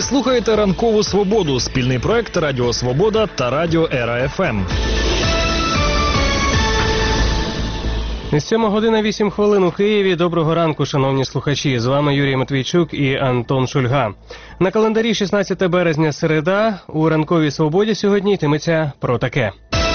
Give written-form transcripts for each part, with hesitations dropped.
Ви слухаєте «Ранкову свободу» – спільний проект Радіо Свобода та Радіо Ера ФМ. 7:08 у Києві. Доброго ранку, шановні слухачі. З вами Юрій Матвійчук і Антон Шульга. На календарі 16 березня, середа. У «Ранковій свободі» сьогодні йтиметься про таке.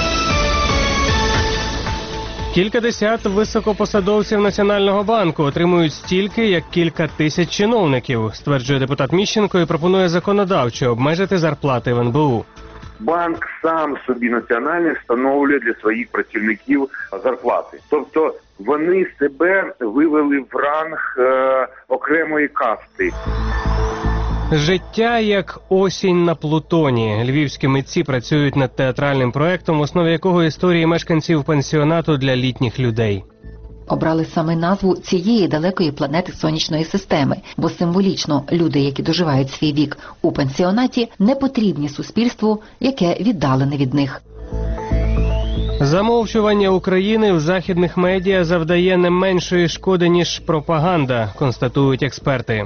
Кількадесят високопосадовців Національного банку отримують стільки, як кілька тисяч чиновників, стверджує депутат Міщенко і пропонує законодавчо обмежити зарплати в НБУ. Банк сам собі національний встановлює для своїх працівників зарплати. Тобто вони себе вивели в ранг окремої касти. Життя як осінь на Плутоні. Львівські митці працюють над театральним проектом, в основі якого історії мешканців пансіонату для літніх людей. Обрали саме назву цієї далекої планети сонячної системи, бо символічно люди, які доживають свій вік у пансіонаті, не потрібні суспільству, яке віддалене від них. Замовчування України в західних медіа завдає не меншої шкоди, ніж пропаганда, констатують експерти.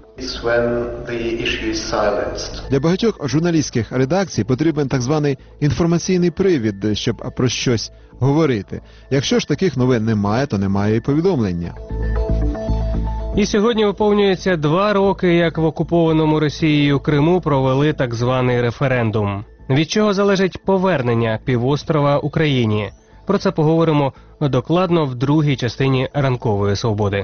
Для багатьох журналістських редакцій потрібен так званий інформаційний привід, щоб про щось говорити. Якщо ж таких новин немає, то немає і повідомлення. І сьогодні виповнюється 2 роки, як в окупованому Росією Криму провели так званий референдум. Від чого залежить повернення півострова Україні? Про це поговоримо докладно в другій частині «Ранкової свободи».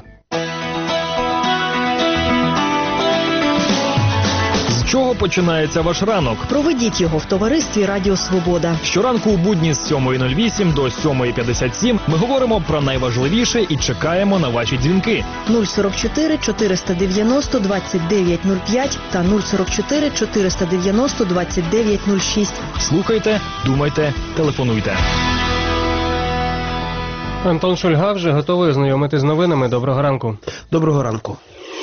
З чого починається ваш ранок? Проведіть його в товаристві Радіо Свобода. Щоранку у будні з 7:08 до 7:57 ми говоримо про найважливіше і чекаємо на ваші дзвінки. 044 490 2905 та 044 490 2906. Слухайте, думайте, телефонуйте. Антон Шульга вже готовий ознайомити з новинами. Доброго ранку. Доброго ранку.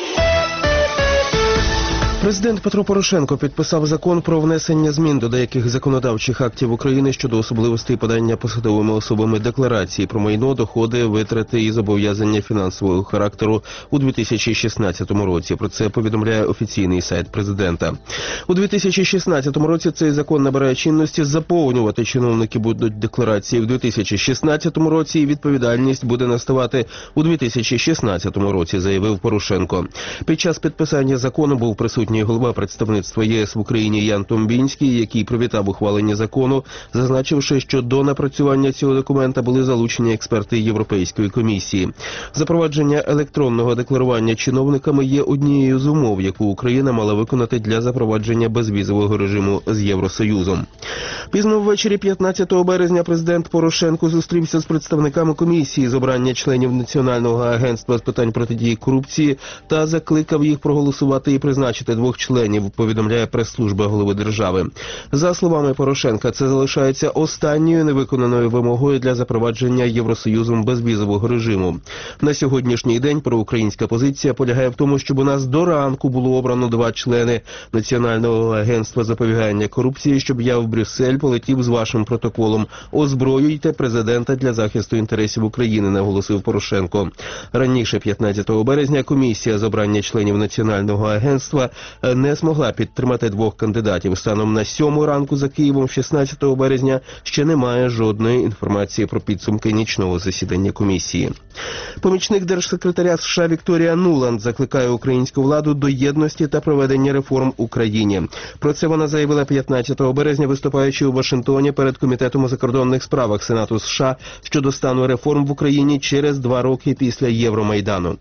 Президент Петро Порошенко підписав закон про внесення змін до деяких законодавчих актів України щодо особливостей подання посадовими особами декларації про майно, доходи, витрати і зобов'язання фінансового характеру у 2016 році. Про це повідомляє офіційний сайт президента. У 2016 році цей закон набирає чинності, заповнювати чиновники будуть декларації в 2016 році і відповідальність буде наставати у 2016 році, заявив Порошенко. Під час підписання закону був присутній голова представництва ЄС в Україні Ян Томбінський, який привітав ухвалення закону, зазначивши, що до напрацювання цього документа були залучені експерти Європейської комісії. Запровадження електронного декларування чиновниками є однією з умов, яку Україна мала виконати для запровадження безвізового режиму з Євросоюзом. Пізно ввечері 15 березня президент Порошенко зустрівся з представниками комісії з обрання членів Національного агентства з питань протидії корупції та закликав їх проголосувати і призначити 2 членів, повідомляє прес-служба голови держави. За словами Порошенка, це залишається останньою невиконаною вимогою для запровадження Євросоюзом безвізового режиму. На сьогоднішній день проукраїнська позиція полягає в тому, щоб у нас до ранку було обрано 2 члени Національного агентства запобігання корупції, щоб я в Брюссель полетів з вашим протоколом. Озброюйте президента для захисту інтересів України, наголосив Порошенко. Раніше, 15 березня, комісія з обрання членів Національного агентства не змогла підтримати 2 кандидатів. Станом на 7 ранку за Києвом 16 березня ще немає жодної інформації про підсумки нічного засідання комісії. Помічник держсекретаря США Вікторія Нуланд закликає українську владу до єдності та проведення реформ в Україні. Про це вона заявила 15 березня, виступаючи у Вашингтоні перед Комітетом у закордонних справах Сенату США щодо стану реформ в Україні через 2 роки після Євромайдану.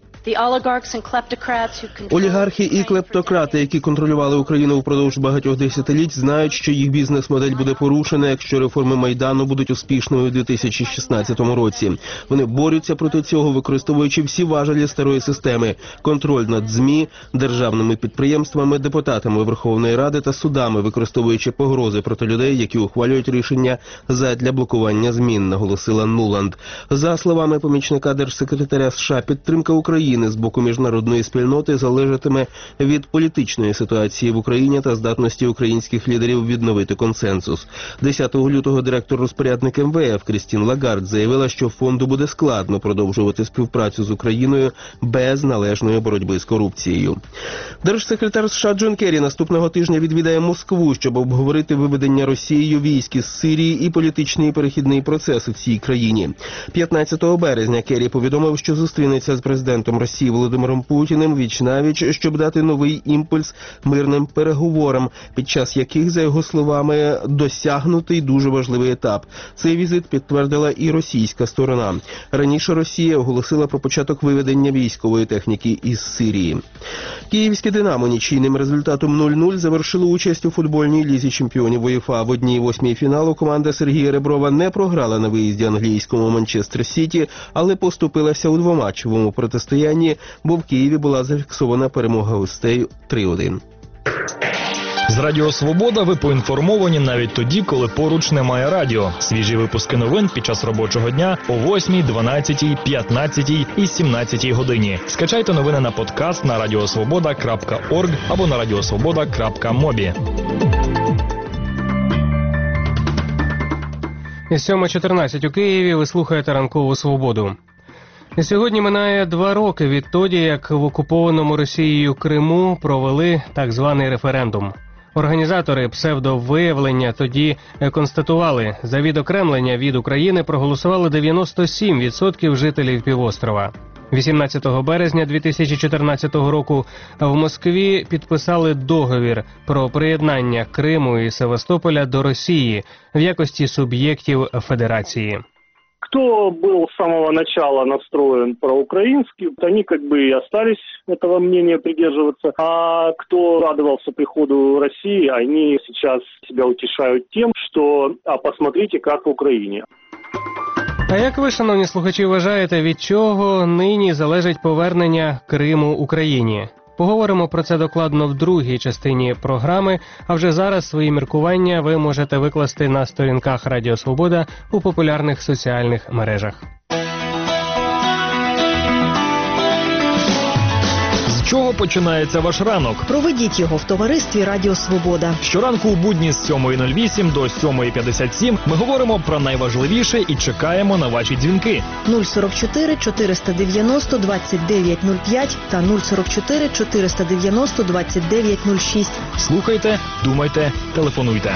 Олігархи і клептократи, які контролювали Україну впродовж багатьох десятиліть, знають, що їх бізнес-модель буде порушена, якщо реформи Майдану будуть успішними у 2016 році. Вони борються проти цього, використовуючи всі важелі старої системи – контроль над ЗМІ, державними підприємствами, депутатами Верховної Ради та судами, використовуючи погрози проти людей, які ухвалюють рішення задля блокування змін, наголосила Нуланд. За словами помічника держсекретаря США, підтримка України України з боку міжнародної спільноти залежатиме від політичної ситуації в Україні та здатності українських лідерів відновити консенсус. 10 лютого директор-розпорядник МВФ Крістін Лагард заявила, що фонду буде складно продовжувати співпрацю з Україною без належної боротьби з корупцією. Держсекретар США Джон Керрі наступного тижня відвідає Москву, щоб обговорити виведення Росією військ із Сирії і політичний перехідний процес у цій країні. 15 березня Керрі повідомив, що зустрінеться з президентом Росії Володимиром Путіним віч-навіч, щоб дати новий імпульс мирним переговорам, під час яких, за його словами, досягнутий дуже важливий етап. Цей візит підтвердила і російська сторона. Раніше Росія оголосила про початок виведення військової техніки із Сирії. Київське «Динамо» нічийним результатом 0-0 завершило участь у футбольній лізі чемпіонів УЄФА. В 1/8 фіналу команда Сергія Реброва не програла на виїзді англійському Манчестер Сіті, але поступилася у двоматчевому протистоянні, бо в Києві була зафіксована перемога гостей 3-1. З Радіо Свобода ви поінформовані навіть тоді, коли поруч немає радіо. Свіжі випуски новин під час робочого дня о 8, 12, 15 і 17 годині. Скачайте новини на подкаст на radiosvoboda.org або на radiosvoboda.mobi. 7:14 у Києві. Ви слухаєте «Ранкову свободу». Сьогодні минає 2 роки відтоді, як в окупованому Росією Криму провели так званий референдум. Організатори псевдовиявлення тоді констатували, за відокремлення від України проголосували 97% жителів півострова. 18 березня 2014 року в Москві підписали договір про приєднання Криму і Севастополя до Росії в якості суб'єктів федерації. Кто был с самого начала настроен проукраински, они как бы и остались этого мнения придерживаться. А кто радовался приходу России, они сейчас себя утешают тем, что «а посмотрите, как в Украине». А як ви, шановні слухачі, вважаєте, від чого нині залежить повернення Криму Україні? Поговоримо про це докладно в другій частині програми, а вже зараз свої міркування ви можете викласти на сторінках Радіо Свобода у популярних соціальних мережах. З чого починається ваш ранок? Проведіть його в товаристві Радіо Свобода. Щоранку у будні з 7:08 до 7:57 ми говоримо про найважливіше і чекаємо на ваші дзвінки. 044 490 2905 та 044 490 2906. Слухайте, думайте, телефонуйте.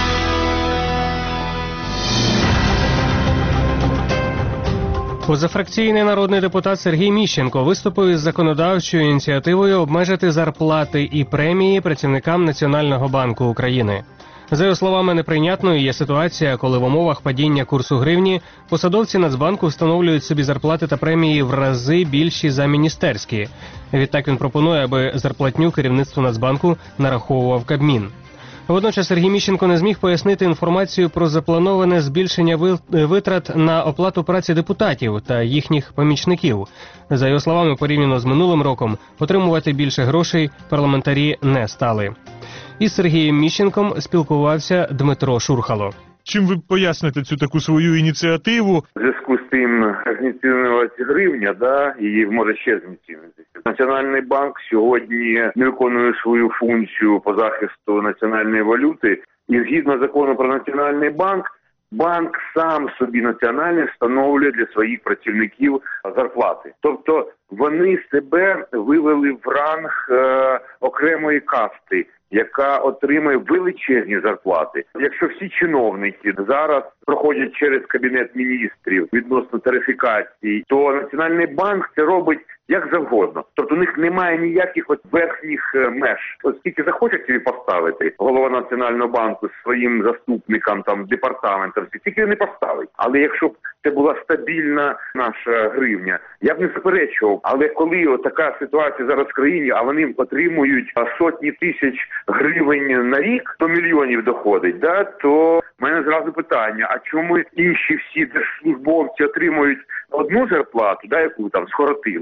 Позафракційний народний депутат Сергій Міщенко виступив із законодавчою ініціативою обмежити зарплати і премії працівникам Національного банку України. За його словами, неприйнятною є ситуація, коли в умовах падіння курсу гривні посадовці Нацбанку встановлюють собі зарплати та премії в рази більші за міністерські. Відтак він пропонує, аби зарплатню керівництву Нацбанку нараховував Кабмін. Водночас Сергій Міщенко не зміг пояснити інформацію про заплановане збільшення витрат на оплату праці депутатів та їхніх помічників. За його словами, порівняно з минулим роком, отримувати більше грошей парламентарі не стали. Із Сергієм Міщенком спілкувався Дмитро Шурхало. Чим ви поясните цю таку свою ініціативу? В зв'язку з тим знецінювалася гривня, і може ще знецінитися. Національний банк сьогодні не виконує свою функцію по захисту національної валюти. І згідно закону про Національний банк, банк сам собі національний встановлює для своїх працівників зарплати. Тобто вони себе вивели в ранг окремої касти, яка отримує величезні зарплати. Якщо всі чиновники зараз проходять через Кабінет міністрів відносно тарифікації, то Національний банк це робить як завгодно. Тобто у них немає ніяких верхніх меж. Оскільки захочуть собі поставити голова Національного банку своїм заступникам, департаментам, тільки не поставить. Але якщо б це була стабільна наша гривня, я б не заперечував. Але коли така ситуація зараз в країні, а вони отримують сотні тисяч гривень на рік, до мільйонів доходить, то в мене зразу питання, а чому інші всі держслужбовці отримують одну зарплату, яку скоротили,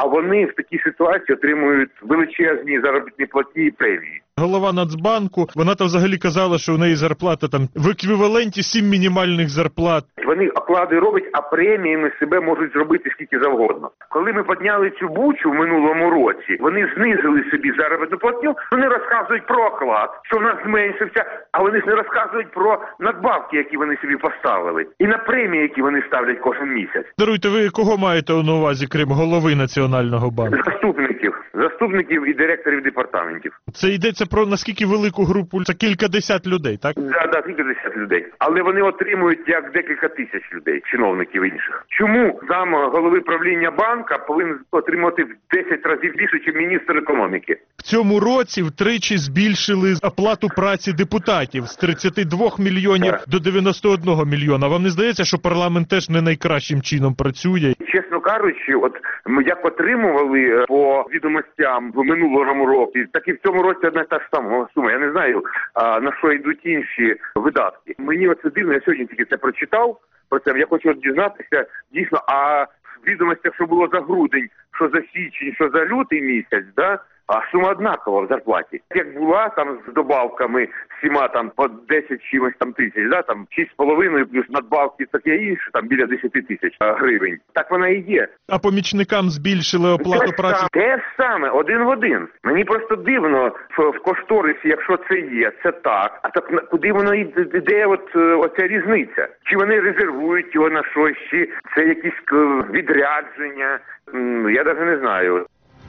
А вони в такій ситуації отримують величезні заробітні платні і премії. Голова Нацбанку, вона там взагалі казала, що у неї зарплата там в еквіваленті 7 мінімальних зарплат. Вони оклади роблять, а преміями себе можуть зробити скільки завгодно. Коли ми підняли цю бучу в минулому році, вони знизили собі заробітну платню, вони розказують про оклад, що в нас зменшився, а вони ж не розказують про надбавки, які вони собі поставили, і на премії, які вони ставлять кожен місяць. Даруйте, ви кого маєте на увазі, крім голови Національного банку? Заступників і директорів департаментів. Це йдеться про наскільки велику групу? Це кількадесят людей, так? Да, кількадесят людей. Але вони отримують як декілька тисяч людей, чиновників інших. Чому зам голови правління банка повинен отримати в 10 разів більше, ніж міністр економіки? В цьому році втричі збільшили оплату праці депутатів з 32 мільйонів до 91 мільйона. Вам не здається, що парламент теж не найкращим чином працює? Чесно кажучи, от ми як отримували по відомостям в минулому році, так і в цьому році одна та ж сама сума. Я не знаю, на що йдуть інші видатки. Мені оце дивно, я сьогодні тільки це прочитав, про це я хочу дізнатися, дійсно, а в відомостях, що було за грудень, що за січень, що за лютий місяць, да? А сума однакова в зарплаті. Як була там з добавками всіма там по 10 чимось там тисяч, да, там 6,5 плюс надбавки таке інше, там біля 10 тисяч гривень. Так вона і є. А помічникам збільшили оплату праці? Те ж саме, один в один. Мені просто дивно в кошторисі, якщо це є, це так. А так куди воно йде оця різниця? Чи вони резервують його на щось, чи це якісь відрядження? Я навіть не знаю.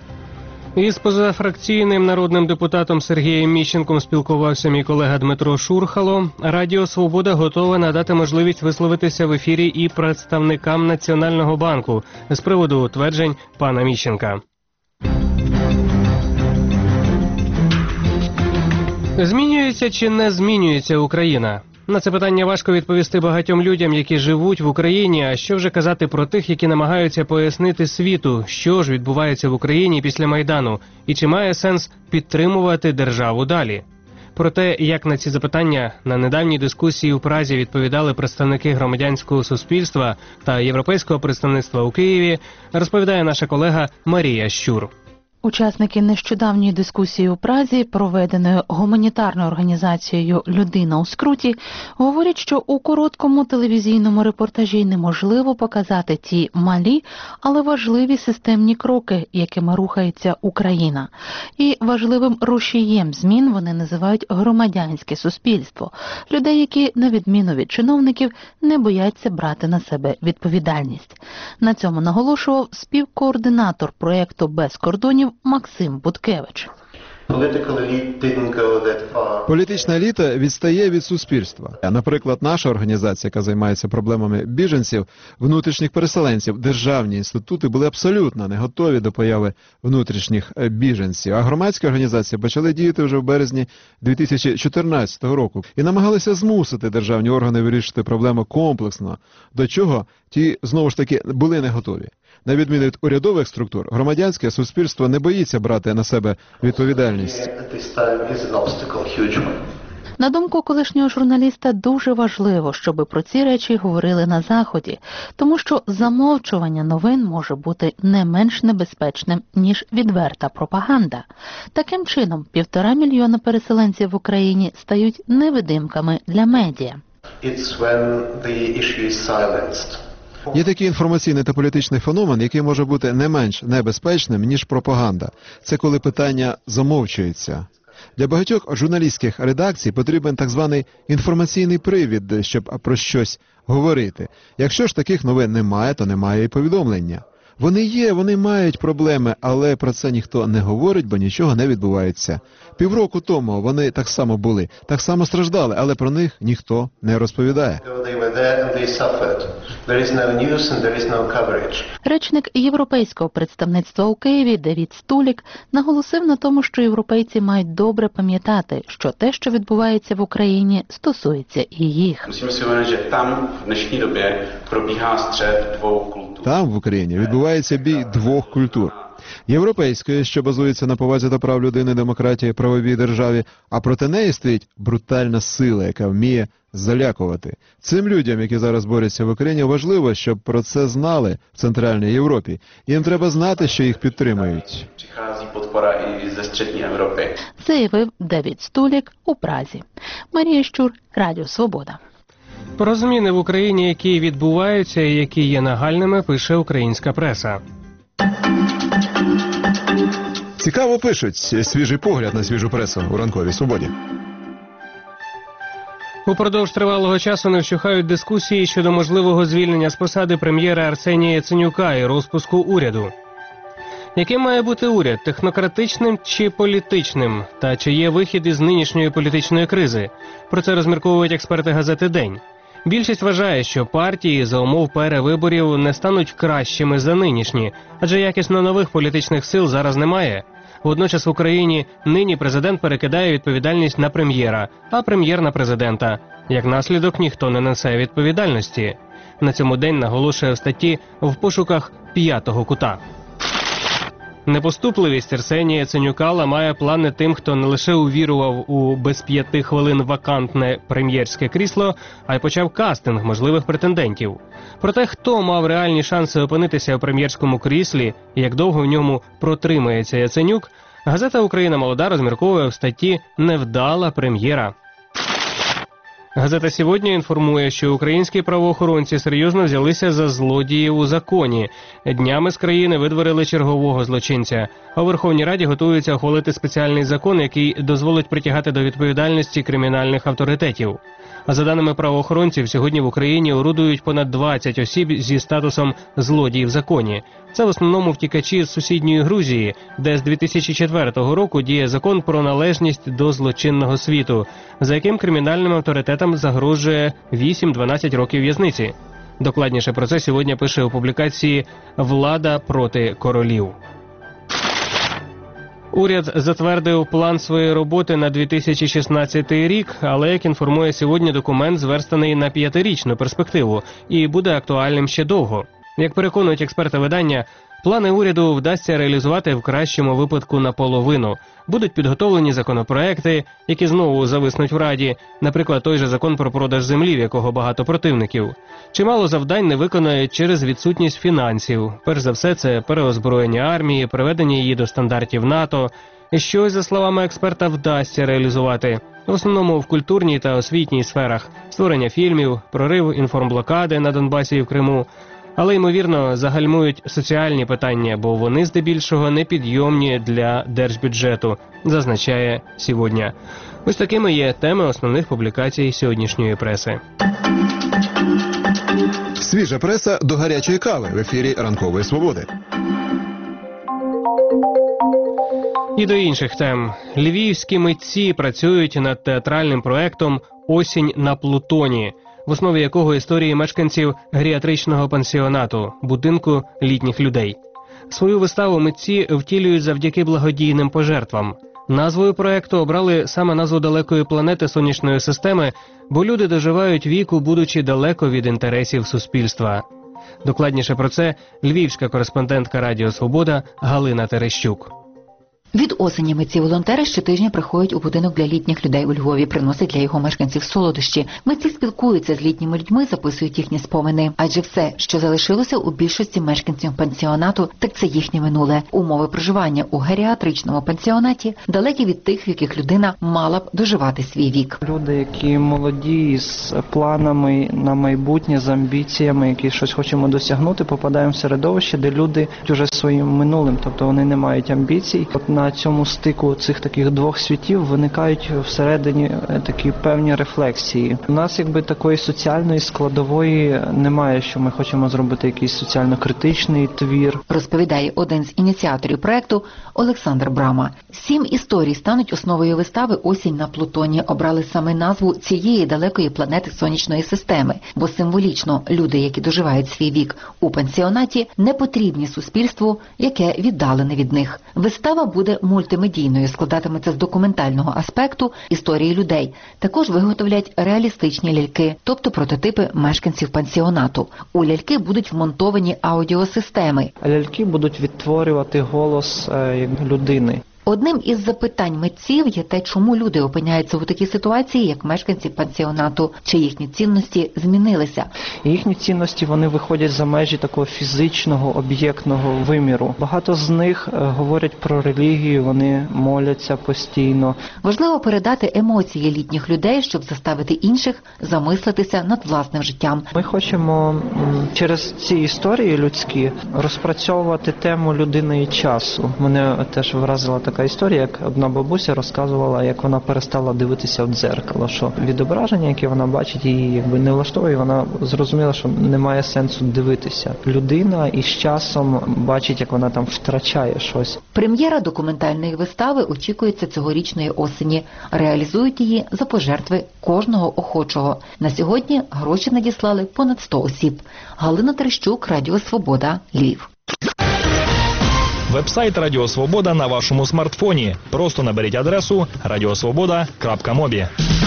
Із позафракційним народним депутатом Сергієм Міщенком спілкувався мій колега Дмитро Шурхало. Радіо «Свобода» готове надати можливість висловитися в ефірі і представникам Національного банку з приводу тверджень пана Міщенка. Змінюється чи не змінюється Україна? На це питання важко відповісти багатьом людям, які живуть в Україні, а що вже казати про тих, які намагаються пояснити світу, що ж відбувається в Україні після Майдану, і чи має сенс підтримувати державу далі. Про те, як на ці запитання на недавній дискусії у Празі відповідали представники громадянського суспільства та європейського представництва у Києві, розповідає наша колега Марія Щур. Учасники нещодавньої дискусії у Празі, проведеної гуманітарною організацією «Людина у скруті», говорять, що у короткому телевізійному репортажі неможливо показати ті малі, але важливі системні кроки, якими рухається Україна. І важливим рушієм змін вони називають громадянське суспільство. Людей, які, на відміну від чиновників, не бояться брати на себе відповідальність. На цьому наголошував співкоординатор проєкту «Без кордонів» Максим Буткевич. Політична еліта відстає від суспільства. Наприклад, наша організація, яка займається проблемами біженців, внутрішніх переселенців, державні інститути були абсолютно не готові до появи внутрішніх біженців. А громадські організації почали діяти вже в березні 2014 року і намагалися змусити державні органи вирішити проблему комплексно, до чого ті, знову ж таки, були не готові. На відміну від урядових структур, громадянське суспільство не боїться брати на себе відповідальність. На думку колишнього журналіста, дуже важливо, щоб про ці речі говорили на Заході, тому що замовчування новин може бути не менш небезпечним, ніж відверта пропаганда. Таким чином, 1,5 мільйона переселенців в Україні стають невидимками для медіа. Є такий інформаційний та політичний феномен, який може бути не менш небезпечним, ніж пропаганда. Це коли питання замовчується. Для багатьох журналістських редакцій потрібен так званий інформаційний привід, щоб про щось говорити. Якщо ж таких новин немає, то немає і повідомлення. Вони є, вони мають проблеми, але про це ніхто не говорить, бо нічого не відбувається. Півроку тому вони так само були, так само страждали, але про них ніхто не розповідає. Речник європейського представництва у Києві Давід Стулік наголосив на тому, що європейці мають добре пам'ятати, що те, що відбувається в Україні, стосується і їх. Там, в Україні, відбувається бій двох культур. європейської, що базується на повазі до прав людини, демократії, правовій державі, а проти неї стоїть брутальна сила, яка вміє залякувати. Цим людям, які зараз борються в Україні, важливо, щоб про це знали в Центральній Європі. Їм треба знати, що їх підтримують. Заявив Девід Стулік у Празі. Марія Щур, Радіо Свобода. Про зміни в Україні, які відбуваються і які є нагальними, пише українська преса. Цікаво пишуть. Свіжий погляд на свіжу пресу у ранковій свободі. Упродовж тривалого часу не вщухають дискусії щодо можливого звільнення з посади прем'єра Арсенія Яценюка і розпуску уряду. Яким має бути уряд – технократичним чи політичним? Та чи є вихід із нинішньої політичної кризи? Про це розмірковують експерти газети «День». Більшість вважає, що партії за умов перевиборів не стануть кращими за нинішні, адже якісно нових політичних сил зараз немає. Водночас в Україні нині президент перекидає відповідальність на прем'єра, а прем'єр на президента. Як наслідок, ніхто не несе відповідальності. На цьому «День» наголошує в статті «В пошуках п'ятого кута». Непоступливість Арсенія Яценюка ламає плани тим, хто не лише увірував у без 5 хвилин вакантне прем'єрське крісло, а й почав кастинг можливих претендентів. Про те, хто мав реальні шанси опинитися у прем'єрському кріслі і як довго в ньому протримається Яценюк, газета «Україна молода» розмірковує в статті «Невдала прем'єра». Газета «Сьогодні» інформує, що українські правоохоронці серйозно взялися за злодіїв у законі. Днями з країни видворили чергового злочинця. А у Верховній Раді готуються ухвалити спеціальний закон, який дозволить притягати до відповідальності кримінальних авторитетів. А за даними правоохоронців, сьогодні в Україні орудують понад 20 осіб зі статусом «злодії в законі». Це в основному втікачі з сусідньої Грузії, де з 2004 року діє закон про належність до злочинного світу, за яким кримінальним авторитетам загрожує 8-12 років в'язниці. Докладніше про це сьогодні пише у публікації «Влада проти королів». Уряд затвердив план своєї роботи на 2016 рік, але, як інформує сьогодні, документ зверстаний на 5-річну перспективу і буде актуальним ще довго. Як переконують експерти видання, плани уряду вдасться реалізувати в кращому випадку наполовину. Будуть підготовлені законопроекти, які знову зависнуть в Раді, наприклад, той же закон про продаж землі, в якого багато противників. Чимало завдань не виконають через відсутність фінансів. Перш за все, це переозброєння армії, приведення її до стандартів НАТО. І щось, за словами експерта, вдасться реалізувати. В основному в культурній та освітній сферах. Створення фільмів, прорив інформблокади на Донбасі і в Криму. Але, ймовірно, загальмують соціальні питання, бо вони здебільшого непідйомні для держбюджету, зазначає «Сьогодні». Ось такими є теми основних публікацій сьогоднішньої преси. Свіжа преса до гарячої кави в ефірі «Ранкової свободи». І до інших тем. Львівські митці працюють над театральним проектом «Осінь на Плутоні», в основі якого історії мешканців геріатричного пансіонату, будинку літніх людей. Свою виставу митці втілюють завдяки благодійним пожертвам. Назвою проекту обрали саме назву далекої планети сонячної системи, бо люди доживають віку, будучи далеко від інтересів суспільства. Докладніше про це львівська кореспондентка Радіо Свобода Галина Терещук. Від осені митці-волонтери щотижня приходять у будинок для літніх людей у Львові, приносять для його мешканців солодощі. Митці спілкуються з літніми людьми, записують їхні спомини. Адже все, що залишилося у більшості мешканців пансіонату, так це їхнє минуле. Умови проживання у геріатричному пансіонаті далекі від тих, в яких людина мала б доживати свій вік. Люди, які молоді, з планами на майбутнє, з амбіціями, які щось хочемо досягнути, попадаємо в середовище, де люди вже своїм минулим, тобто вони не мають амбіцій. На цьому стику цих таких двох світів виникають всередині такі певні рефлексії. У нас якби такої соціальної складової немає, що ми хочемо зробити якийсь соціально-критичний твір. Розповідає один з ініціаторів проекту Олександр Брама. 7 історій стануть основою вистави «Осінь на Плутоні». Обрали саме назву цієї далекої планети сонячної системи, бо символічно люди, які доживають свій вік у пансіонаті, не потрібні суспільству, яке віддалене від них. Вистава буде бути мультимедійною, складатиметься з документального аспекту історії людей. Також виготовлять реалістичні ляльки, тобто прототипи мешканців пансіонату. У ляльки будуть вмонтовані аудіосистеми. Ляльки будуть відтворювати голос людини. Одним із запитань митців є те, чому люди опиняються у такій ситуації, як мешканці пансіонату, чи їхні цінності змінилися. Їхні цінності, вони виходять за межі такого фізичного, об'єктного виміру. Багато з них говорять про релігію, вони моляться постійно. Важливо передати емоції літніх людей, щоб заставити інших замислитися над власним життям. Ми хочемо через ці історії людські розпрацьовувати тему людини і часу. Мене теж вразила така історія, як одна бабуся розказувала, як вона перестала дивитися в дзеркало, що відображення, яке вона бачить, її не влаштовує, вона зрозуміла, що немає сенсу дивитися. Людина із часом бачить, як вона там втрачає щось. Прем'єра документальної вистави очікується цьогорічної осені. Реалізують її за пожертви кожного охочого. На сьогодні гроші надіслали понад 100 осіб. Галина Терещук, Радіо Свобода, Львів. Вебсайт Радіо Свобода на вашому смартфоні. Просто наберіть адресу radiosvoboda.mobi.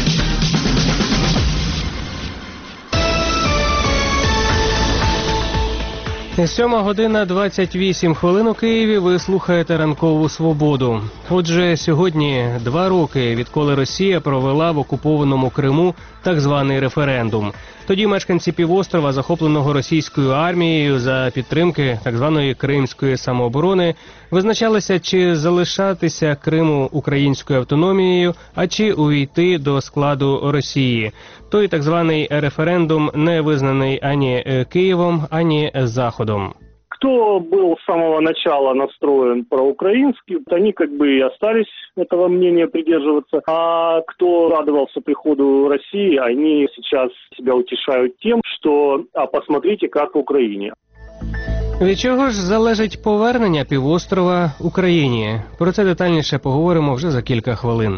7:28 у Києві. Ви слухаєте ранкову Свободу. Отже, сьогодні 2 роки, відколи Росія провела в окупованому Криму так званий референдум. Тоді мешканці півострова, захопленого російською армією за підтримки так званої кримської самооборони, визначалися, чи залишатися Криму українською автономією, а чи увійти до складу Росії. Той так званий референдум не визнаний ані Києвом, ані Заходом. Кто был с самого начала настроен проукраински, они как бы и остались этого мнения придерживаться. А кто радовался приходу России, они сейчас себя утешают тем, что посмотрите, как в Украине. Від чого ж залежить повернення півострова Україні? Про це детальніше поговоримо вже за кілька хвилин.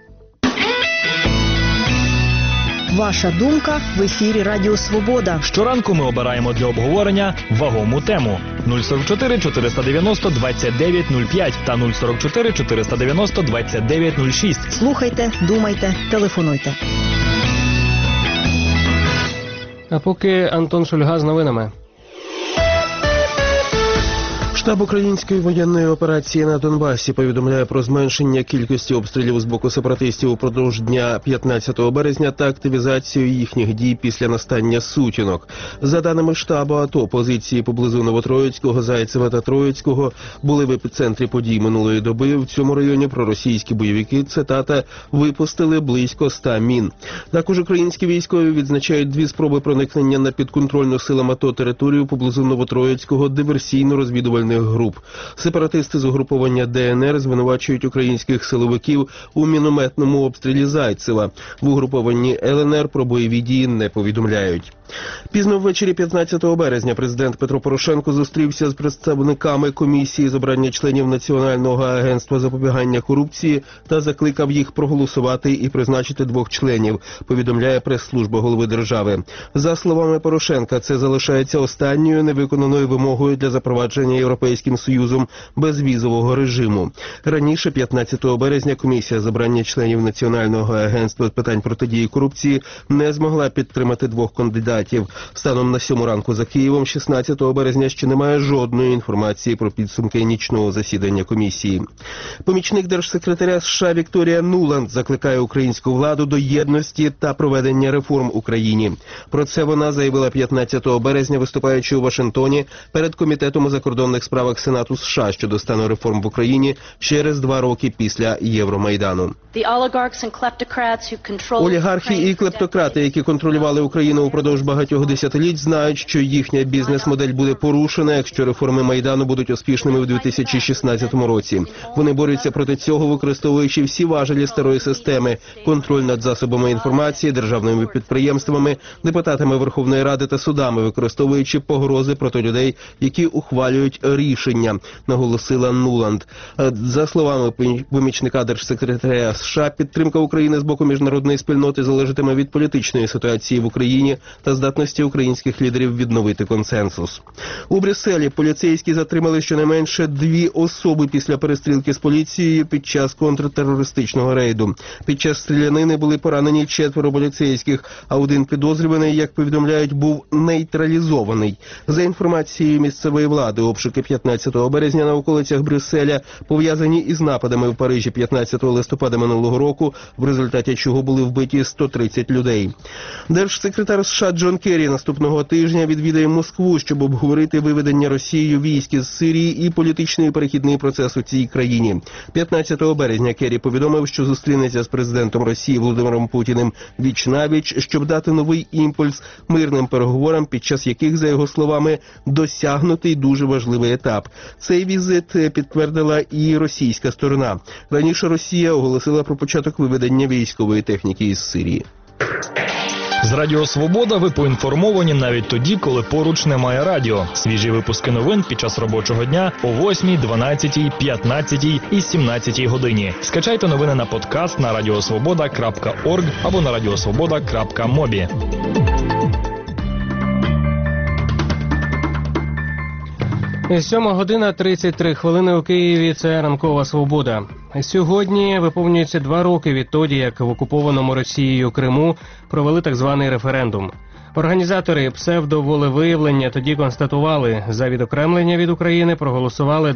Ваша думка в ефірі Радіо Свобода. Щоранку ми обираємо для обговорення вагому тему. 044 490 2905 та 044 490 2906. Слухайте, думайте, телефонуйте. А поки Антон Шульга з новинами. Штаб української воєнної операції на Донбасі повідомляє про зменшення кількості обстрілів з боку сепаратистів упродовж дня 15 березня та активізацію їхніх дій після настання сутінок. За даними штабу АТО, позиції поблизу Новотроїцького, Зайцева та Троїцького були в епіцентрі подій минулої доби. В цьому районі проросійські бойовики, цитата, випустили близько 100 мін. Також українські військові відзначають 2 спроби проникнення на підконтрольну силам АТО територію поблизу Новотроїцького диверсійно-розвідувальних груп. Сепаратисти з угруповання ДНР звинувачують українських силовиків у мінометному обстрілі Зайцева. В угрупованні ЛНР про бойові дії не повідомляють. Пізно ввечері 15 березня президент Петро Порошенко зустрівся з представниками комісії з обрання членів Національного агентства запобігання корупції та закликав їх проголосувати і призначити 2 членів, повідомляє прес-служба голови держави. За словами Порошенка, це залишається останньою невиконаною вимогою для запровадження Європейським Союзом безвізового режиму. Раніше, 15 березня, комісія з обрання членів Національного агентства з питань протидії корупції не змогла підтримати 2 кандидатів. Станом на 7 ранку за Києвом 16 березня ще немає жодної інформації про підсумки нічного засідання комісії. Помічник держсекретаря США Вікторія Нуланд закликає українську владу до єдності та проведення реформ в Україні. Про це вона заявила 15 березня, виступаючи у Вашингтоні перед Комітетом у закордонних справах Сенату США щодо стану реформ в Україні через 2 роки після Євромайдану. Олігархи і клептократи, які контролювали Україну упродовж багатьох десятиліть, знають, що їхня бізнес-модель буде порушена, якщо реформи Майдану будуть успішними в 2016 році. Вони борються проти цього, використовуючи всі важелі старої системи – контроль над засобами інформації, державними підприємствами, депутатами Верховної Ради та судами, використовуючи погрози проти людей, які ухвалюють рішення, наголосила Нуланд. За словами помічника держсекретаря США, підтримка України з боку міжнародної спільноти залежатиме від політичної ситуації в Україні та здатності українських лідерів відновити консенсус. У Брюсселі поліцейські затримали щонайменше 2 особи після перестрілки з поліцією під час контртерористичного рейду. Під час стрілянини були поранені 4 поліцейських, а 1 підозрюваний, як повідомляють, був нейтралізований. За інформацією місцевої влади, обшуки 15 березня на околицях Брюсселя пов'язані із нападами в Парижі 15 листопада минулого року, в результаті чого були вбиті 130 людей. Держсекретар США Джон Керрі наступного тижня відвідає Москву, щоб обговорити виведення Росією військ із Сирії і політичний перехідний процес у цій країні. 15 березня Керрі повідомив, що зустрінеться з президентом Росії Володимиром Путіним віч-навіч, щоб дати новий імпульс мирним переговорам, під час яких, за його словами, досягнутий дуже важливий етап. Цей візит підтвердила і російська сторона. Раніше Росія оголосила про початок виведення військової техніки із Сирії. З Радіо Свобода ви поінформовані навіть тоді, коли поруч немає радіо. Свіжі випуски новин під час робочого дня о 8, 12, 15 і 17 годині. Скачайте новини на подкаст на radiosvoboda.org або на radiosvoboda.mobi. 7:33 у Києві. Це ранкова свобода. Сьогодні виповнюється 2 роки відтоді, як в окупованому Росією Криму провели так званий референдум. Організатори псевдоволевиявлення тоді констатували, за відокремлення від України проголосували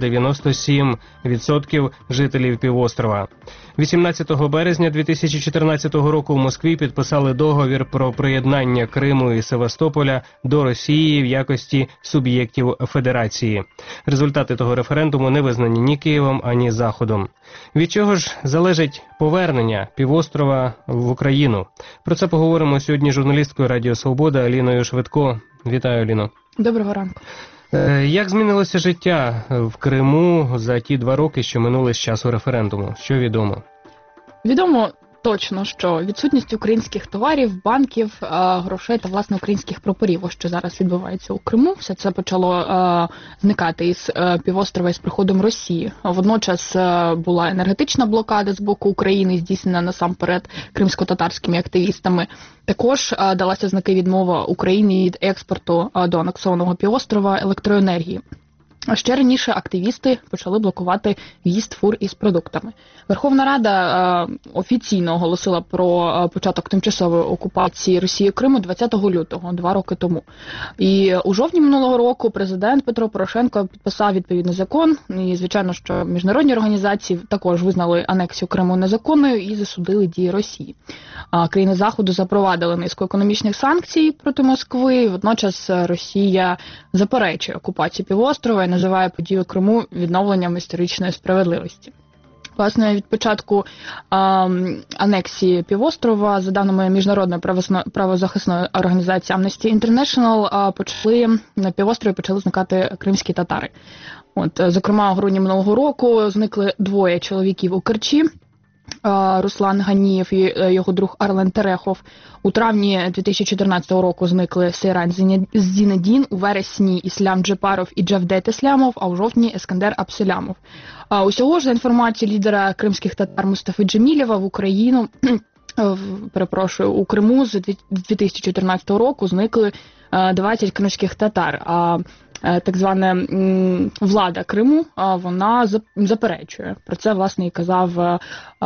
97% жителів півострова. 18 березня 2014 року в Москві підписали договір про приєднання Криму і Севастополя до Росії в якості суб'єктів федерації. Результати того референдуму не визнані ні Києвом, ані Заходом. Від чого ж залежить повернення півострова в Україну? Про це поговоримо сьогодні з журналісткою Радіо Свобода Аліною Швидко. Вітаю, Аліно. Доброго ранку. Як змінилося життя в Криму за ті 2 роки, що минули з часу референдуму? Що відомо? Відомо точно, що відсутність українських товарів, банків, грошей та, власне, українських прапорів, ось що зараз відбувається у Криму. Все це почало зникати із півострова із приходом Росії. Водночас була енергетична блокада з боку України, здійснена насамперед кримсько-татарськими активістами. Також далася знаки відмова України від експорту до анексованого півострова електроенергії. А ще раніше активісти почали блокувати в'їзд фур із продуктами. Верховна Рада офіційно оголосила про початок тимчасової окупації Росії Криму 20 лютого, 2 роки тому. І у жовтні минулого року президент Петро Порошенко підписав відповідний закон. І, звичайно, що міжнародні організації також визнали анексію Криму незаконною і засудили дії Росії. Країни Заходу запровадили низку економічних санкцій проти Москви. Водночас Росія заперечує окупацію півострова і називає подію Криму відновленням історичної справедливості. Власне, від початку анексії півострова, за даними міжнародної правозахисної організації Amnesty International, на півострові почали зникати кримські татари. Зокрема, у грудні минулого року зникли 2 чоловіків у Керчі. Руслан Ганієв і його друг Арлен Терехов. У травні 2014 року зникли Сейран Зінедін, у вересні Іслям Джепаров і Джавдет Іслямов, а у жовтні Ескандер Абселямов. Усього ж, за інформацією лідера кримських татар Мустафи Джемілєва, у Криму з 2014 року зникли 20 кримських татар. Так звана влада Криму, вона заперечує. Про це, власне, і казав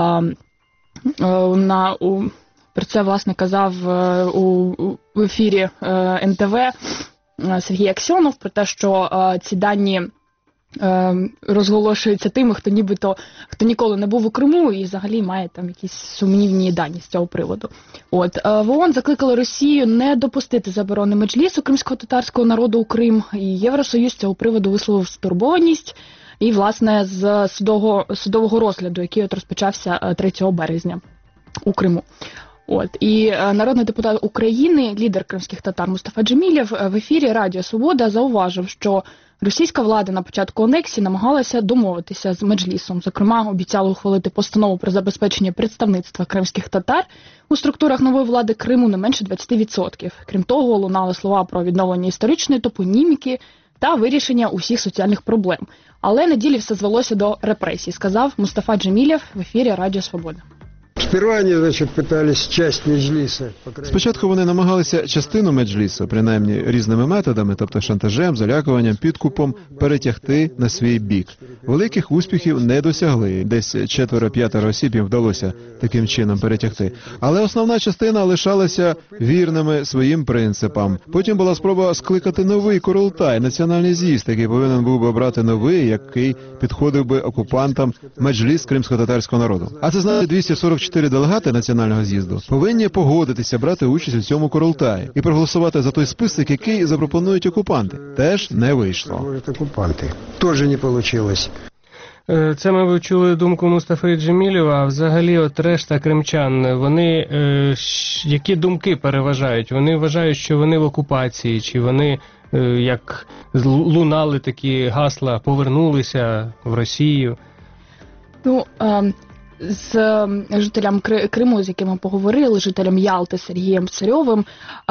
у ефірі НТВ Сергій Аксьонов, про те, що ці дані розголошуються тими, хто ніколи не був у Криму і взагалі має там якісь сумнівні дані з цього приводу. В ООН закликали Росію не допустити заборони меджлісу кримсько-татарського народу у Крим, і Євросоюз з цього приводу висловив стурбованість і, власне, з судового розгляду, який розпочався 3 березня у Криму. І народний депутат України, лідер кримських татар Мустафа Джемілєв в ефірі Радіо Свобода зауважив, що російська влада на початку анексії намагалася домовитися з меджлісом. Зокрема, обіцяла ухвалити постанову про забезпечення представництва кримських татар у структурах нової влади Криму не менше 20%. Крім того, лунали слова про відновлення історичної топоніміки та вирішення усіх соціальних проблем. Але на ділі все звелося до репресій, сказав Мустафа Джемілєв в ефірі Радіо Свобода. Сперва они, значит, пытались часть Меджлиса. Спочатку вони намагалися частину Меджлісу, принаймні різними методами, тобто шантажем, залякуванням, підкупом, перетягти на свій бік. Великих успіхів не досягли. Десь 4-5 осіб їм вдалося таким чином перетягти. Але основна частина лишалася вірними своїм принципам. Потім була спроба скликати новий Курултай, національний з'їзд, який повинен був би обрати новий, який підходив би окупантам Меджліс кримсько-татарського народу. А це знаєте, 244 делегати національного з'їзду повинні погодитися брати участь у цьому Курултаї і проголосувати за той список, який запропонують окупанти. Теж не вийшло. Окупанти. Теж не вийшло. Це ми вивчули думку Мустафи Джемілєва, а взагалі от решта кримчан, вони які думки переважають? Вони вважають, що вони в окупації, чи вони, як лунали такі гасла, повернулися в Росію? Ну, з жителям Криму, з якими поговорили, жителям Ялти Сергієм Царьовим,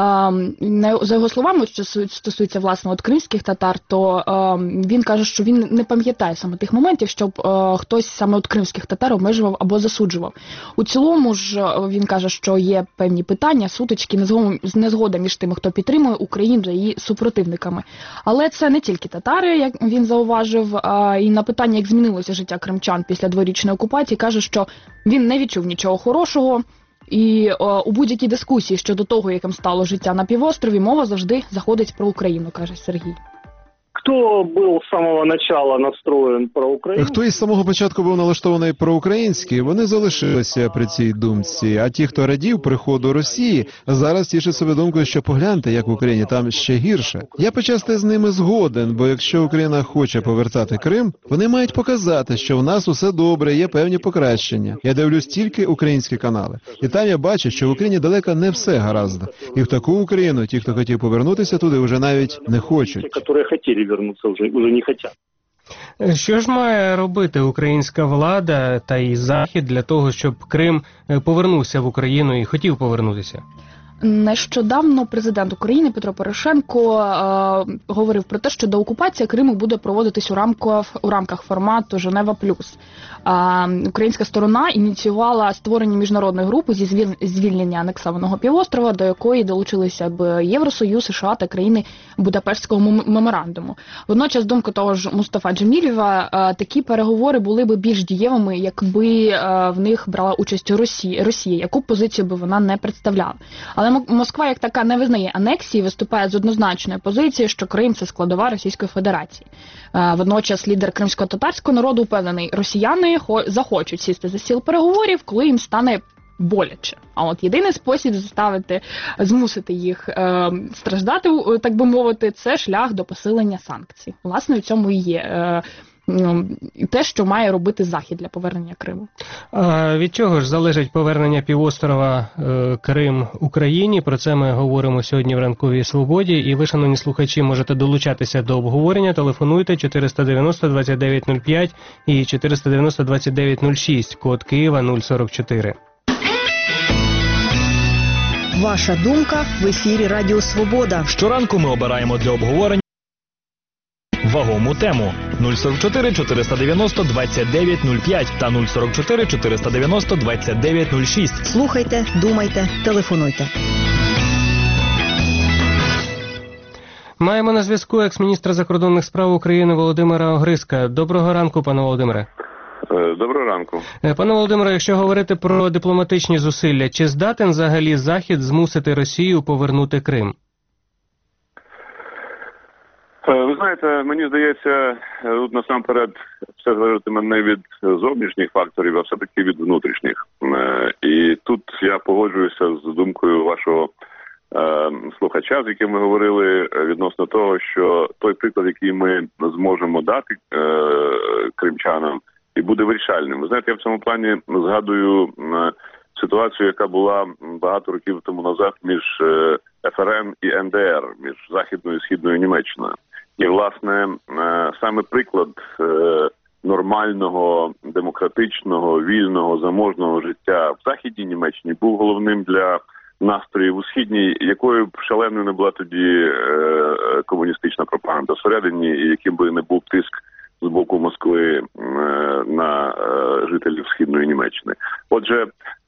за його словами, що стосується, власне, от кримських татар, то він каже, що він не пам'ятає саме тих моментів, щоб хтось саме от кримських татар обмежував або засуджував. У цілому ж він каже, що є певні питання, сутички, незгода між тими, хто підтримує Україну та її супротивниками. Але це не тільки татари, як він зауважив, і на питання, як змінилося життя кримчан після дворічної окупації, каже, що він не відчув нічого хорошого, і у будь-якій дискусії щодо того, яким стало життя на півострові, мова завжди заходить про Україну, каже Сергій. Хто був з самого початку настроєн про Україну? Хто із самого початку був налаштований проукраїнський, вони залишилися при цій думці. А ті, хто радів приходу Росії, зараз тішать себе думкою, що погляньте, як в Україні там ще гірше. Я почасти з ними згоден, бо якщо Україна хоче повертати Крим, вони мають показати, що в нас усе добре, є певні покращення. Я дивлюсь тільки українські канали. І там я бачу, що в Україні далеко не все гаразд. І в таку Україну ті, хто хотів повернутися туди, вже навіть не хочуть. Вернуться вже не хочуть. Що ж має робити українська влада та і Захід для того, щоб Крим повернувся в Україну і хотів повернутися? Нещодавно президент України Петро Порошенко говорив про те, що деокупація Криму буде проводитись у рамках формату Женева+. Українська сторона ініціювала створення міжнародної групи зі звільнення анексованого півострова, до якої долучилися б Євросоюз, США та країни Будапештського меморандуму. Водночас, думка того ж Мустафа Джемілєва, такі переговори були б більш дієвими, якби в них брала участь Росія, яку позицію би вона не представляла. Але Москва як така не визнає анексії, виступає з однозначною позицією, що Крим – це складова Російської Федерації. Водночас лідер кримсько-татарського народу впевнений, росіяни захочуть сісти за стіл переговорів, коли їм стане боляче. А от єдиний спосіб змусити їх страждати, так би мовити, це шлях до посилення санкцій. Власне, в цьому і є те, що має робити Захід для повернення Криму. А від чого ж залежить повернення півострова Крим Україні? Про це ми говоримо сьогодні в Ранковій Свободі. І ви, шановні слухачі, можете долучатися до обговорення. Телефонуйте 490-2905 і 490-2906, код Києва 044. Ваша думка в ефірі Радіо Свобода. Щоранку ми обираємо для обговорення вагому тему 044 490 2905 та 044 490 2906. Слухайте, думайте, телефонуйте. Маємо на зв'язку екс-міністра закордонних справ України Володимира Огризка. Доброго ранку, пане Володимире. Доброго ранку. Пане Володимире, якщо говорити про дипломатичні зусилля, чи здатен взагалі Захід змусити Росію повернути Крим? Ви знаєте, мені здається, тут насамперед все залежатиме не від зовнішніх факторів, а все-таки від внутрішніх. І тут я погоджуюся з думкою вашого слухача, з яким ми говорили відносно того, що той приклад, який ми зможемо дати кримчанам, і буде вирішальним. Ви знаєте, я в цьому плані згадую ситуацію, яка була багато років тому назад між ФРН і НДР, між Західною і Східною Німеччиною. І, власне, саме приклад нормального, демократичного, вільного, заможного життя в Західній Німеччині був головним для настроїв у Східній, якою б шаленою не була тоді комуністична пропаганда всередині, і яким би не був тиск з боку Москви на жителів Східної Німеччини. Отже,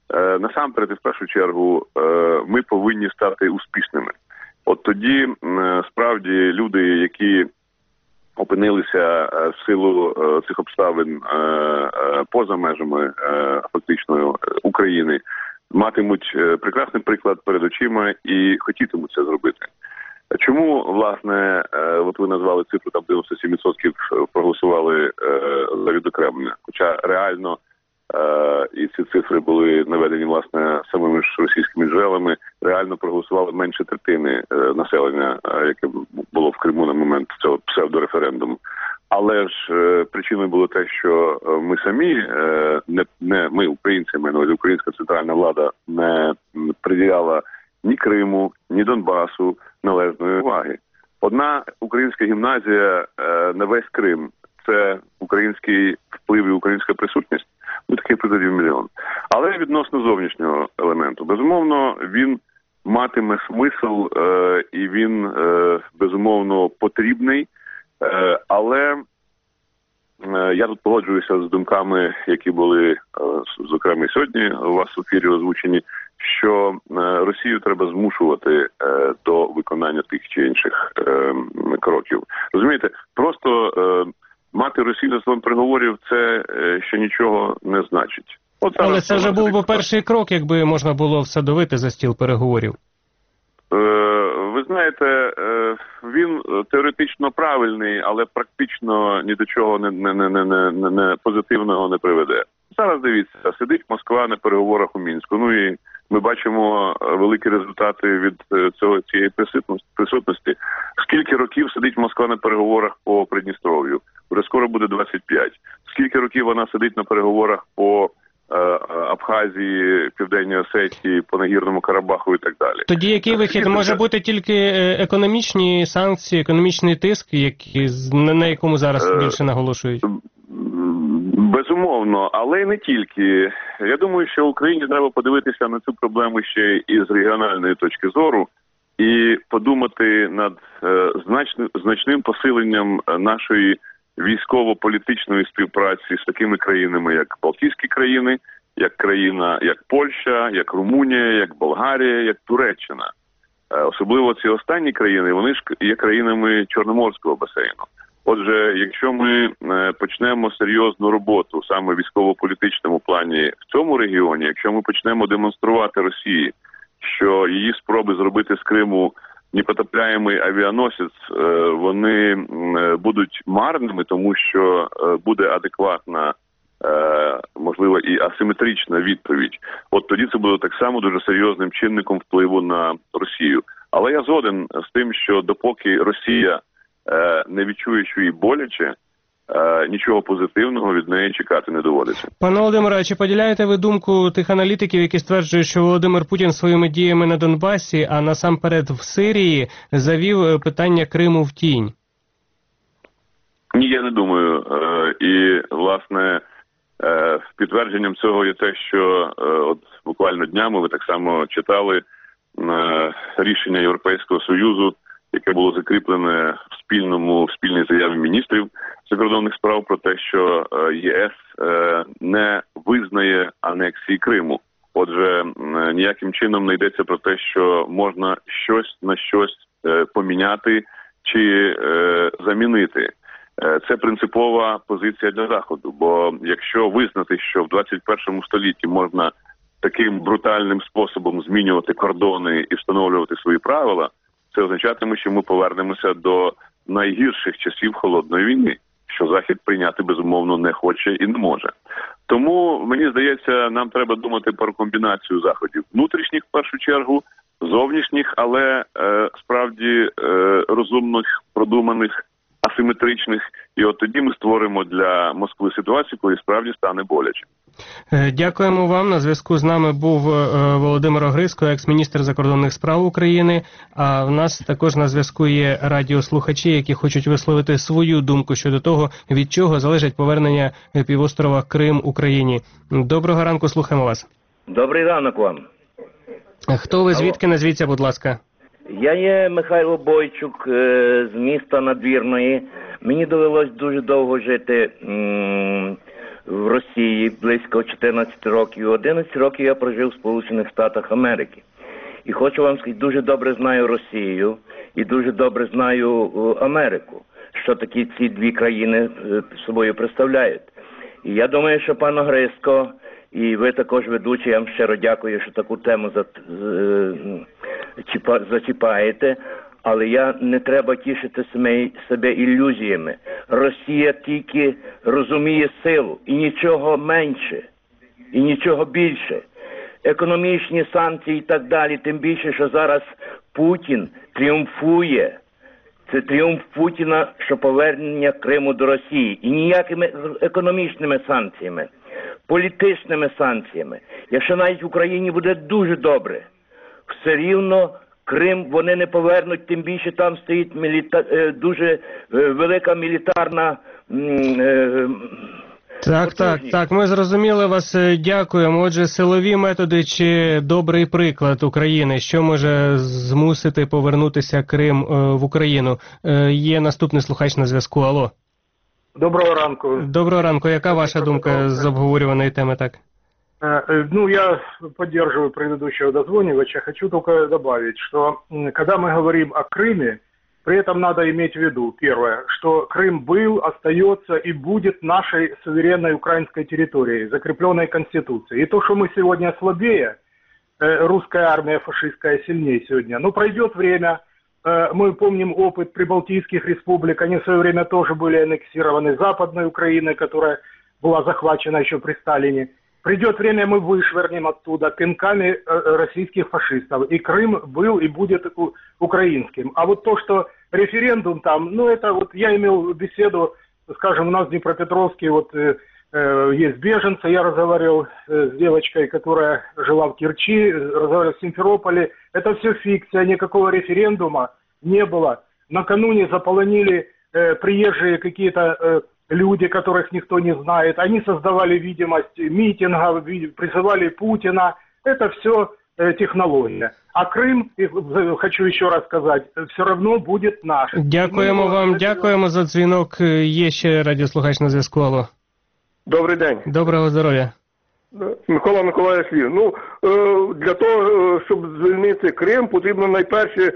насамперед і в першу чергу ми повинні стати успішними. От тоді справді люди, які опинилися в силу цих обставин поза межами фактично України, матимуть прекрасний приклад перед очима і хотітимуть це зробити. Чому, власне, от ви назвали цифру, там 97% проголосували за відокремлення, хоча реально і ці цифри були наведені, власне, самими ж російськими джерелами, реально проголосували менше третини населення, яке було в Криму на момент цього псевдореферендуму. Але ж причиною було те, що ми самі, ми, українці, українська центральна влада, не приділяла ні Криму, ні Донбасу належної уваги. Одна українська гімназія на весь Крим – це український вплив і українська присутність. Таких прикладів мільйон. Але відносно зовнішнього елементу, безумовно, він матиме смисл і він, безумовно, потрібний. Але я тут погоджуюся з думками, які були, зокрема, сьогодні у вас в ефірі озвучені, що Росію треба змушувати до виконання тих чи інших кроків. Розумієте, просто мати Росію за столом переговорів – це ще нічого не значить. Але це вже був би перший крок, якби можна було всадовити за стіл переговорів. Ви знаєте, він теоретично правильний, але практично ні до чого не позитивного не приведе. Зараз дивіться, сидить Москва на переговорах у Мінську. Ну і ми бачимо великі результати від цієї присутності. Скільки років сидить Москва на переговорах по Придністров'ю? Вже скоро буде 25. Скільки років вона сидить на переговорах по Абхазії, Південній Осетії, по Нагірному Карабаху і так далі? Тоді який вихід? Може бути тільки економічні санкції, економічний тиск, на якому зараз більше наголошують? Безумовно, але й не тільки. Я думаю, що Україні треба подивитися на цю проблему ще і з регіональної точки зору і подумати над значним посиленням нашої військово-політичної співпраці з такими країнами, як Балтійські країни, як Польща, як Румунія, як Болгарія, як Туреччина. Особливо ці останні країни, вони ж є країнами Чорноморського басейну. Отже, якщо ми почнемо серйозну роботу саме в військово-політичному плані в цьому регіоні, якщо ми почнемо демонструвати Росії, що її спроби зробити з Криму непотопляємий авіаносець, вони будуть марними, тому що буде адекватна, можливо, і асиметрична відповідь. От тоді це буде так само дуже серйозним чинником впливу на Росію. Але я згоден з тим, що допоки Росія не відчує, що їй боляче, нічого позитивного від неї чекати не доводиться. Пане Володимире, чи поділяєте ви думку тих аналітиків, які стверджують, що Володимир Путін своїми діями на Донбасі, а насамперед в Сирії, завів питання Криму в тінь? Ні, я не думаю. І, власне, підтвердженням цього є те, що от буквально днями ви так само читали рішення Європейського Союзу, яке було закріплене в спільній заяві міністрів закордонних справ про те, що ЄС не визнає анексії Криму. Отже, ніяким чином не йдеться про те, що можна щось на щось поміняти чи замінити. Це принципова позиція для Заходу, бо якщо визнати, що в 21 столітті можна таким брутальним способом змінювати кордони і встановлювати свої правила, це означатиме, що ми повернемося до найгірших часів Холодної війни, що Захід прийняти, безумовно, не хоче і не може. Тому, мені здається, нам треба думати про комбінацію заходів внутрішніх, в першу чергу, зовнішніх, але справді розумних, продуманих, асиметричних. І от тоді ми створимо для Москви ситуацію, коли справді стане боляче. Дякуємо вам. На зв'язку з нами був Володимир Огризко, екс-міністр закордонних справ України. А в нас також на зв'язку є радіослухачі, які хочуть висловити свою думку щодо того, від чого залежить повернення півострова Крим Україні. Доброго ранку, слухаємо вас. Добрий ранок вам. Хто ви, звідки, назвіться, будь ласка? Я є Михайло Бойчук з міста Надвірної. Мені довелось дуже довго жити в Росії близько 14 років. 11 років я прожив в Сполучених Штатах Америки. І хочу вам сказати, дуже добре знаю Росію і дуже добре знаю Америку, що такі ці дві країни собою представляють. І я думаю, що пан Огриско, і ви також ведучі, я вам щиро дякую, що таку тему зачіпаєте, але не треба тішити себе ілюзіями. Росія тільки розуміє силу, і нічого менше, і нічого більше. Економічні санкції і так далі, тим більше, що зараз Путін тріумфує. Це тріумф Путіна, що повернення Криму до Росії. І ніякими економічними санкціями, політичними санкціями. Якщо навіть в Україні буде дуже добре, все рівно Крим вони не повернуть, тим більше там стоїть дуже велика мілітарна... Так, ми зрозуміли вас, дякуємо. Отже, силові методи чи добрий приклад України, що може змусити повернутися Крим в Україну? Є наступний слухач на зв'язку, алло. Доброго ранку. Доброго ранку, яка ваша думка з обговорюваної теми, так? Я поддерживаю предыдущего дозвонивача. Хочу только добавить, что когда мы говорим о Крыме, при этом надо иметь в виду, первое, что Крым был, остается и будет нашей суверенной украинской территорией, закрепленной Конституцией. И то, что мы сегодня слабее, русская армия фашистская сильнее сегодня, пройдет время, мы помним опыт прибалтийских республик, они в свое время тоже были аннексированы Западной Украиной, которая была захвачена еще при Сталине. Придет время, мы вышвырнем оттуда пинками российских фашистов. И Крым был и будет украинским. А вот то, что референдум там, это вот я имел беседу, скажем, у нас в Днепропетровске есть беженцы, я разговаривал с девочкой, которая жила в Керчи, разговаривал в Симферополе. Это все фикция, никакого референдума не было. Накануне заполонили приезжие какие-то... люди, которых никто не знает, они создавали видимость митингов, призывали Путина. Это все технология. А Крым, хочу еще раз сказать, все равно будет наш. Дякуємо вам, дякуємо за дзвінок. Є ще радіослухач на зв'язку, алло. Добрий день. Доброго здоров'я. Микола Миколаївич Лів. Для того, щоб звільнити Крим, потрібно найперше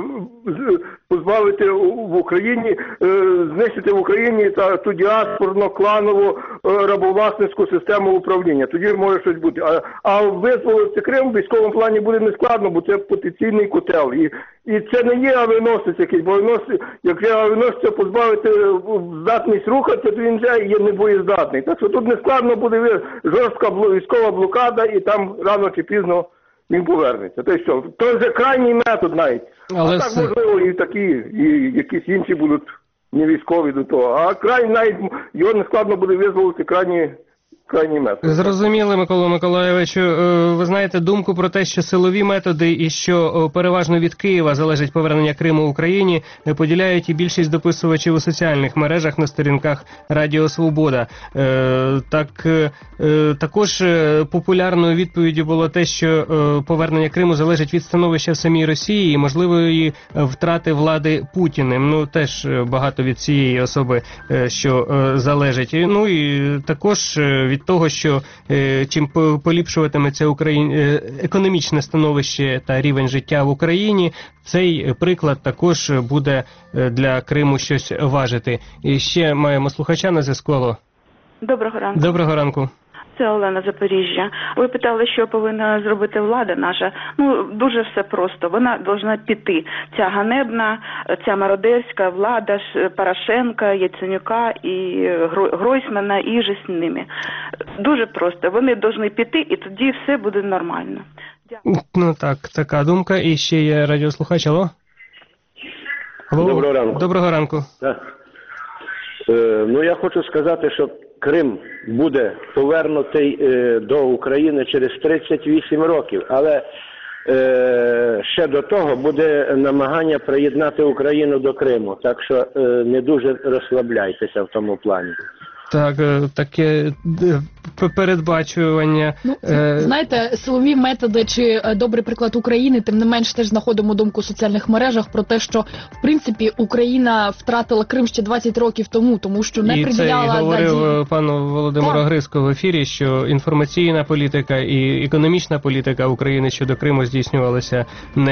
позбавити в Україні, знищити в Україні ту діаспорно-кланову рабовласницьку систему управління. Тоді може щось бути. А визволити Крим в військовому плані буде нескладно, бо це потенційний котел. І це не є авіаносець якийсь, бо якщо авіаносця позбавити здатність рухатися, то він вже є небоєздатний. Так що тут нескладно буде жорстка військова блокада, і там рано чи пізно він повернеться. То що, то вже крайній метод навіть. Але так можливо і такі, і якісь інші будуть не військові до того. А крайній навіть його нескладно буде визволити крайній метод. Зрозуміли, Микола Миколайовичу. Ви знаєте думку про те, що силові методи і що переважно від Києва залежить повернення Криму Україні, поділяють і більшість дописувачів у соціальних мережах на сторінках Радіо Свобода. Також популярною відповіддю було те, що повернення Криму залежить від становища в самій Росії і можливої втрати влади Путіним. Теж багато від цієї особи, що залежить. І також від того, що чим поліпшуватиметься економічне становище та рівень життя в Україні, цей приклад також буде для Криму щось важити. І ще маємо слухача на зв'язку. Доброго ранку. Доброго ранку. Це Олена, Запоріжжя. Ви питали, що повинна зробити влада наша. Дуже все просто. Вона повинна піти. Ця ганебна, ця мародерська влада Порошенка, Яценюка і Гройсмана і же з ними. Дуже просто. Вони повинні піти, і тоді все буде нормально. Дякую. Така думка. І ще є радіослухач. Алло? Доброго ранку. Доброго ранку. Я хочу сказати, що Крим буде повернутий до України через 38 років, але ще до того буде намагання приєднати Україну до Криму, так що не дуже розслабляйтеся в тому плані. Так, таке передбачування. Знаєте, силові методи чи добрий приклад України, тим не менш теж знаходимо думку в соціальних мережах про те, що в принципі Україна втратила Крим ще 20 років тому що не приділяла... І це говорив пану Володимиру Грицьку в ефірі, що інформаційна політика і економічна політика України щодо Криму здійснювалася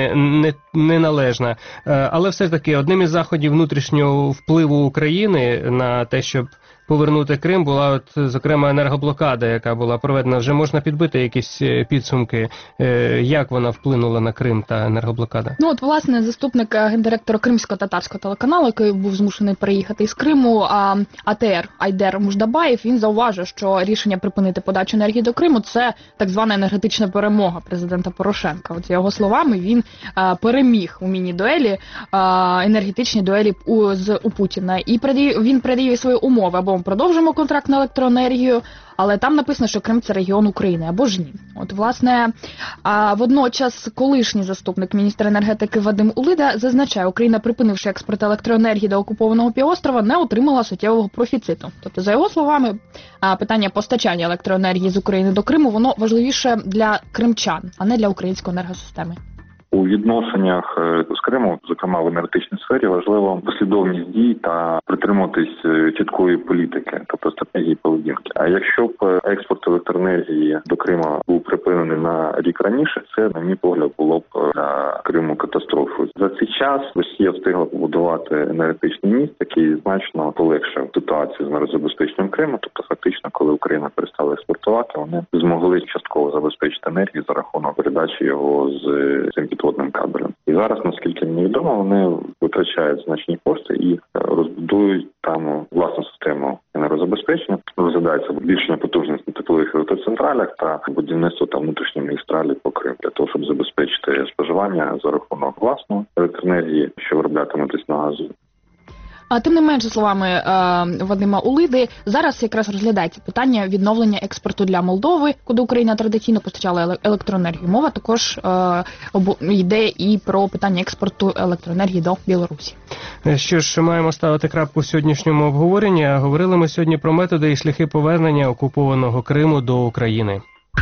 неналежна. Але все ж таки, одним із заходів внутрішнього впливу України на те, щоб повернути Крим, була зокрема енергоблокада, яка була проведена. Вже можна підбити якісь підсумки, як вона вплинула на Крим, та енергоблокада? Власне, заступник гендиректора Кримсько-татарського телеканалу, який був змушений переїхати із Криму, АТР Айдер Муждабаєв, він зауважив, що рішення припинити подачу енергії до Криму – це так звана енергетична перемога президента Порошенка. За його словами, він переміг у міні-дуелі, енергетичній дуелі у Путіна. І він передає свої умови: або ми продовжимо контракт на електроенергію, але там написано, що Крим – це регіон України, або ж ні. Власне, водночас колишній заступник міністра енергетики Вадим Улида зазначає, Україна, припинивши експорт електроенергії до окупованого півострова, не отримала суттєвого профіциту. Тобто, за його словами, питання постачання електроенергії з України до Криму, воно важливіше для кримчан, а не для української енергосистеми. У відношеннях з Кримом, зокрема в енергетичній сфері, важливо послідовність дій та притримуватись чіткої політики, тобто стратегії поведінки. А якщо б експорт електроенергії до Криму був припинений на рік раніше, це, на мій погляд, було б для Криму катастрофою. За цей час Росія встигла побудувати енергетичний міст, який значно полегшив ситуацію з енергозабезпеченням Криму. Тобто, фактично, коли Україна перестала експортувати, вони змогли частково забезпечити енергію за рахунок передачі його з цим підводним кабелем. І зараз, наскільки мені відомо, вони витрачають значні кошти і розбудують там власну систему енергозабезпечення. Розглядається збільшення потужності на теплових електроцентралях та будівництво там внутрішньої магістралі по Криму для того, щоб забезпечити споживання за рахунок власної електроенергії, що вироблятиметься на газу. Тим не менше, словами Вадима Улиди, зараз якраз розглядається питання відновлення експорту для Молдови, куди Україна традиційно постачала електроенергію. Мова також йде і про питання експорту електроенергії до Білорусі. Що ж, маємо ставити крапку в сьогоднішньому обговоренні. Говорили ми сьогодні про методи і шляхи повернення окупованого Криму до України.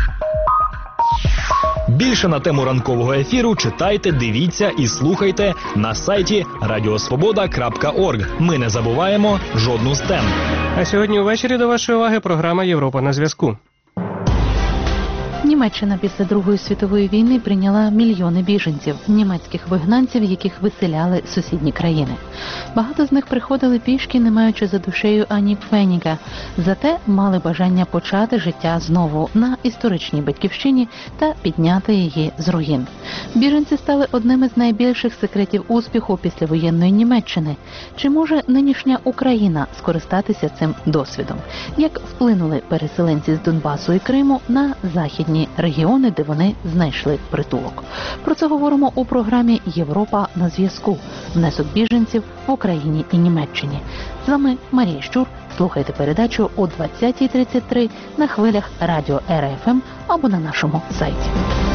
Більше на тему ранкового ефіру читайте, дивіться і слухайте на сайті radiosvoboda.org. Ми не забуваємо жодну з тем. А сьогодні увечері до вашої уваги програма «Європа на зв'язку». Німеччина після Другої світової війни прийняла мільйони біженців, німецьких вигнанців, яких виселяли сусідні країни. Багато з них приходили пішки, не маючи за душею ані пфеніка, зате мали бажання почати життя знову на історичній батьківщині та підняти її з руїн. Біженці стали одним із найбільших секретів успіху післявоєнної Німеччини. Чи може нинішня Україна скористатися цим досвідом? Як вплинули переселенці з Донбасу і Криму на західні регіони, де вони знайшли притулок? Про це говоримо у програмі «Європа на зв'язку». Внесок біженців в Україні і Німеччині. З вами Марія Щур. Слухайте передачу о 20:33 на хвилях радіо РФМ або на нашому сайті.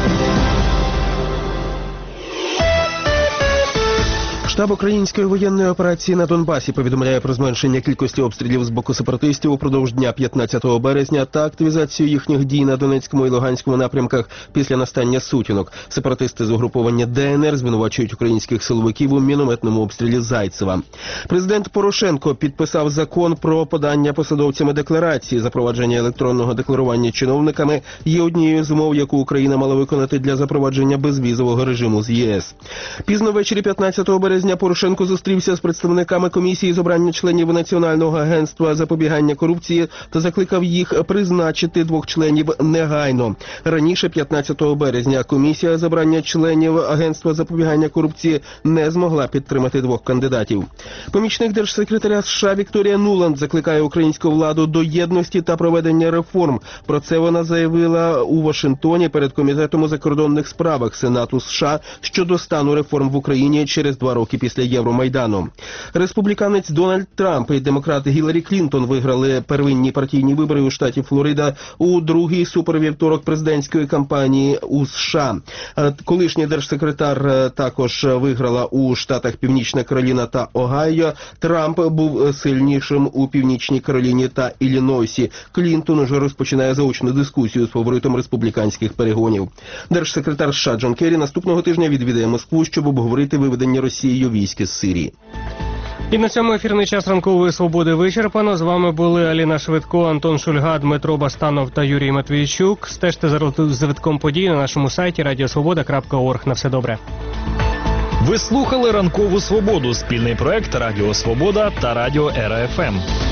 Штаб української воєнної операції на Донбасі повідомляє про зменшення кількості обстрілів з боку сепаратистів упродовж дня 15 березня та активізацію їхніх дій на Донецькому і Луганському напрямках після настання сутінок. Сепаратисти з угруповання ДНР звинувачують українських силовиків у мінометному обстрілі Зайцева. Президент Порошенко підписав закон про подання посадовцями декларації. Запровадження електронного декларування чиновниками є однією з умов, яку Україна мала виконати для запровадження безвізового режиму з ЄС. Пізно ввечері 15 березня Порошенко зустрівся з представниками комісії з обрання членів Національного агентства запобігання корупції та закликав їх призначити 2 членів негайно. Раніше, 15 березня, комісія з обрання членів агентства запобігання корупції не змогла підтримати 2 кандидатів. Помічник держсекретаря США Вікторія Нуланд закликає українську владу до єдності та проведення реформ. Про це вона заявила у Вашингтоні перед Комітетом у закордонних справах Сенату США щодо стану реформ в Україні через 2 роки відставки після Євромайдану. Республіканець Дональд Трамп і демократ Гіларі Клінтон виграли первинні партійні вибори у штаті Флорида у другий супервівторок президентської кампанії у США. Колишній держсекретар також виграла у штатах Північна Кароліна та Огайо. Трамп був сильнішим у Північній Кароліні та Іллінойсі. Клінтон уже розпочинає заочну дискусію з фаворитом республіканських перегонів. Держсекретар США Джон Керрі наступного тижня відвідає Москву, щоб обговорити виведення Росією військ із Сирії. І на цьому ефірний час ранкової свободи вичерпано. З вами були Аліна Швидко, Антон Шульга, Дмитро Бастанов та Юрій Матвійчук. Стежте за розвитком подій на нашому сайті radiosvoboda.org. На все добре. Ви слухали «Ранкову свободу» – спільний проект Радіо Свобода та Радіо РФМ.